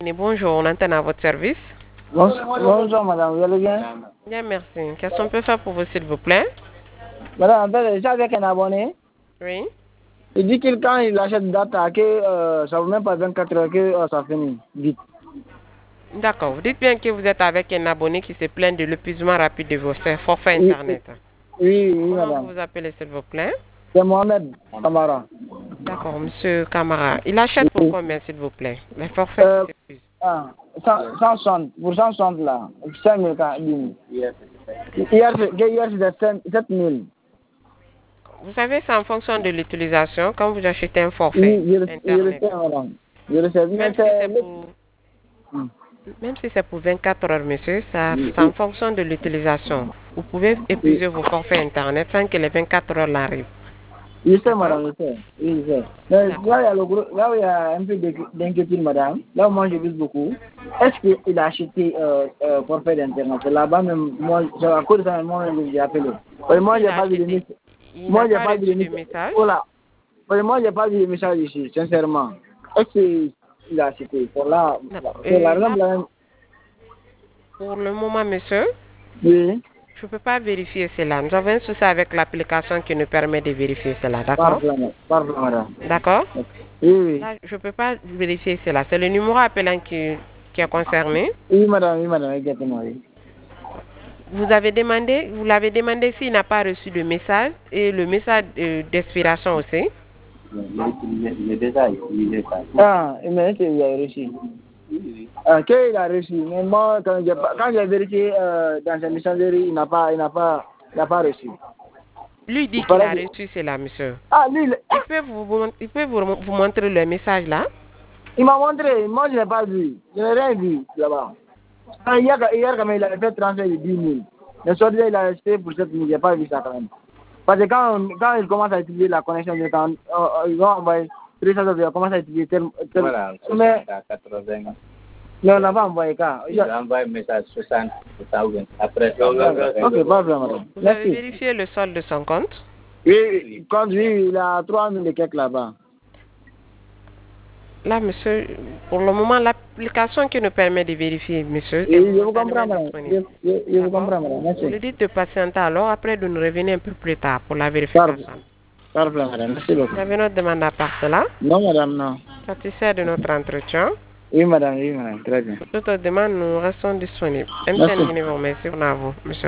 Bonjour, on entend à votre service. Bonjour madame, vous allez bien? Bien, merci. Qu'est-ce qu'on peut faire pour vous, s'il vous plaît? Madame, en fait, j'ai avec un abonné. Oui. Il dit que quand il achète data, que ça ne vaut même pas 24 heures que ça finit vite. D'accord. Vous dites bien que vous êtes avec un abonné qui se plaint de l'épuisement rapide de vos forfaits Oui, Internet. oui, Comment madame. vous vous appelez, s'il vous plaît? C'est Mohamed Kamara. D'accord, monsieur Camara. Il achète pour Oui. combien, s'il vous plaît? Les forfaits qui s'épuisent. 160, pour 160 là, 5 000 quand il Hier, c'était 7 000. Vous savez, c'est en fonction de l'utilisation. Quand vous achetez un forfait Oui, je le Internet, sais, madame. Je le sais. Mais même si c'est pour, Hmm. même si c'est pour 24 heures, monsieur, Oui, c'est en fonction de l'utilisation. Vous pouvez oui. épuiser vos forfaits Internet sans que les 24 heures l'arrivent. Je sais, D'accord? madame, je sais. Oui, je sais. Mais D'accord. là où il y a un peu d'inquiétude, madame, là où moi je doute beaucoup, est-ce qu'il a acheté forfait d'Internet? Là-bas, même, moi, à cause de ça, moi, j'ai appelé. Parce que moi, S'il j'ai a pas vu de acheté, message. il Moi, n'a j'ai pas pas vu de reçu de message. message. Voilà. Parce que moi, j'ai pas vu de message ici, sincèrement. Est-ce qu'il a acheté? Pour là, D'accord. pour la Là, même, pour le moment, monsieur, oui, je ne peux pas vérifier cela. Nous avons un souci avec l'application qui nous permet de vérifier cela. D'accord? parfait, madame. D'accord? Oui, oui. Là, je ne peux pas vérifier cela. C'est le numéro appelant qui est concerné. Oui, madame, exactement, oui. Vous l'avez demandé s'il n'a pas reçu de message et le message d'expiration aussi. J'ai déjà utilisé ça. Ah, mais il a reçu. Ah, qu'il a reçu. Mais moi, quand j'ai vérifié dans sa messagerie, il n'a pas reçu. Lui dit Il qu'il paraît a que... reçu cela, monsieur. Ah, lui, Il peut vous montrer le message là. il m'a montré. Moi, je n'ai pas vu. Je n'ai rien vu là-bas. Ah, hier, quand même, il avait fait transfert de 10 000. Le soir, il a acheté pour 7 000. Je n'ai pas vu ça quand même. Parce que quand il commence à utiliser la connexion de temps, ils vont envoyer 300 euros, il commence à utiliser tel. Voilà, mais 80. Non, on n'a pas envoyé ça. Il a envoyé un message 60, après. Ok, pas vraiment. Vous avez vérifié le solde de son compte? Oui, quand oui, il a 3 000 et quelques là-bas. Là, monsieur, pour le moment, l'application qui nous permet de vérifier, monsieur, est Oui, je vous comprends, momentanément madame. disponible. Je vous D'accord? comprends, madame. Vous Merci. lui dites de patienter alors, après de nous revenir un peu plus tard pour la Parfait, vérification. parfait, madame. Merci beaucoup. Vous avez notre demande à part cela? Non, madame, non. Satisfait de notre entretien? Oui, madame, très bien. Pour toute autre demande, nous restons disponibles. Merci. Merci pour vous, monsieur.